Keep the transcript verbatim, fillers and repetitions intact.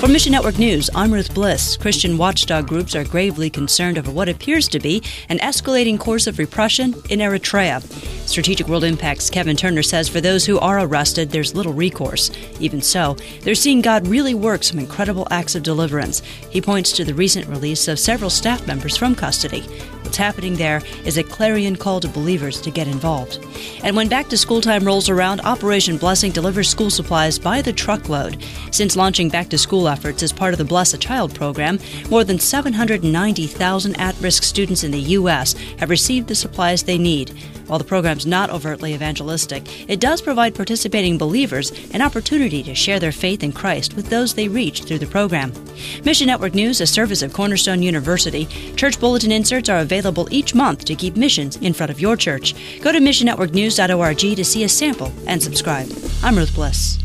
For Mission Network News, I'm Ruth Bliss. Christian watchdog groups are gravely concerned over what appears to be an escalating course of repression in Eritrea. Strategic World Impact's Kevin Turner says for those who are arrested, there's little recourse. Even so, they're seeing God really work some incredible acts of deliverance. He points to the recent release of several staff members from custody. What's happening there is a clarion call to believers to get involved. And when back-to-school time rolls around, Operation Blessing delivers school supplies by the truckload. Since launching back-to-school efforts as part of the Bless a Child program, more than seven hundred ninety thousand at-risk students in the U S have received the supplies they need. While the program's not overtly evangelistic, it does provide participating believers an opportunity to share their faith in Christ with those they reach through the program. Mission Network News, a service of Cornerstone University. Church bulletin inserts are available each month to keep missions in front of your church. Go to mission network news dot org to see a sample and subscribe. I'm Ruth Bliss.